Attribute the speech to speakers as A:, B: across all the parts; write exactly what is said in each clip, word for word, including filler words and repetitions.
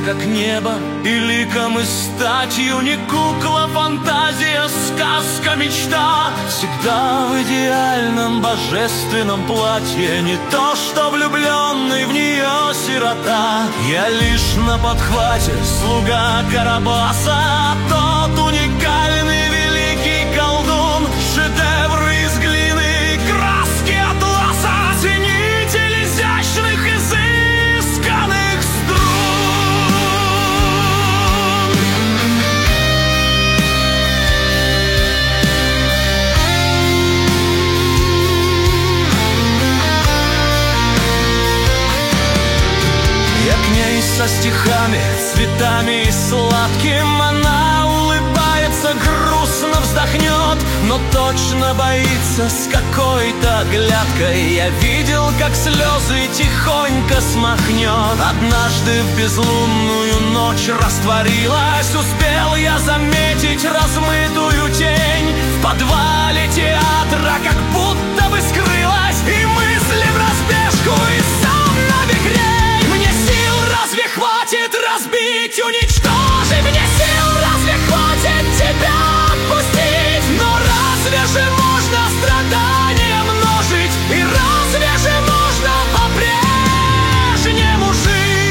A: как небо, и ликом, и статью. Не кукла, фантазия, сказка, мечта. Всегда в идеальном божественном платье, не то что влюбленный в нее сирота. Я лишь на подхвате, слуга Карабаса, а тот уникальный великий колдун. Шедевры из глины, краски атласа, ценитель изящных, изысканных струн. Я к ней со стихами, цветами и сладким. Она улыбается, грустно вздохнет, но точно боится с какой-то оглядкой. Я видел, как слезы тихонько смахнет. Однажды в безлунную ночь растворилась. Успел я заметить размытую тень в подвале театра, как будто бы скрылась. И мысли вразбежку, и сон набегрень. Мне сил разве хватит разбить, уничтожить? Мне сил разве хватит тебя отпустить? Но разве же можно страдания множить? И разве же можно по-прежнему жить?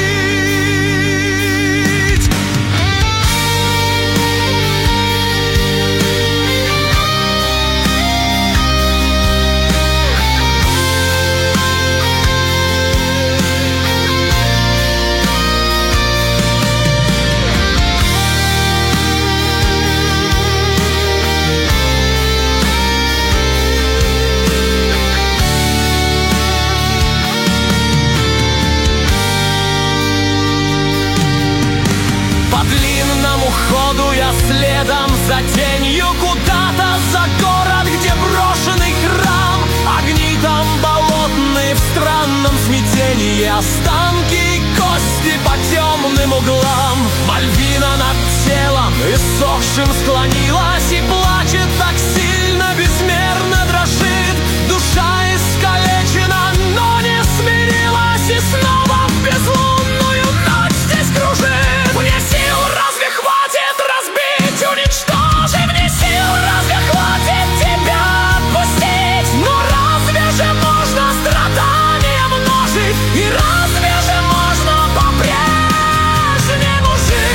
A: Следом за тенью куда-то за город, где брошенный храм. Огни там болотные в странном смятении, останки и кости по темным углам. Мальвина над телом иссохшим склонилась и плачет так сильно, безмерно дрожит. Душа искалечена, но не смирилась, и снова в безлунную ночь здесь кружит. Мне сил разве хватит разбить, уничтожить? Мне сил разве хватит тебя отпустить? Но разве же можно страдания множить? И разве же можно по-прежнему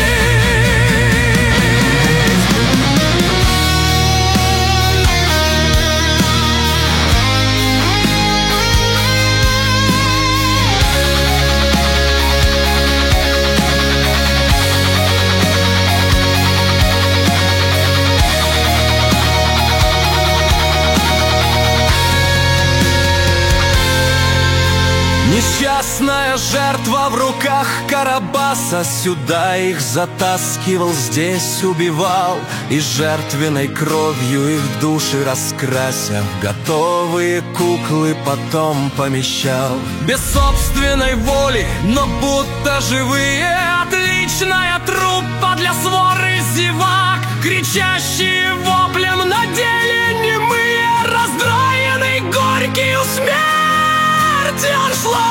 A: Несчастная жертва в руках Карабаса. Сюда их затаскивал, здесь убивал, и жертвенной кровью их души раскрася в готовые куклы потом помещал. Без собственной воли, но будто живые. Отличная труппа для своры зевак, кричащие воплем, на деле немые. Раздраенный, горький у смерти аншлаг.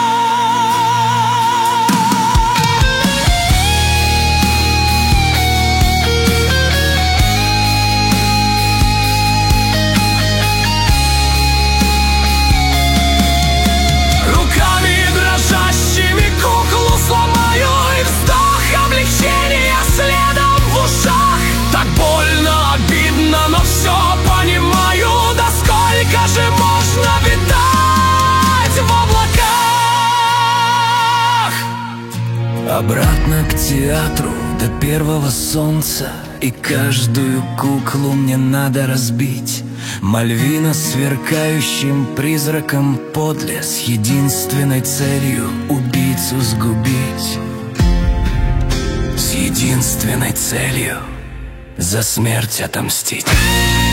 A: Обратно к театру до первого солнца, и каждую куклу мне надо разбить. Мальвина сверкающим призраком подле, с единственной целью убийцу сгубить. С единственной целью за смерть отомстить.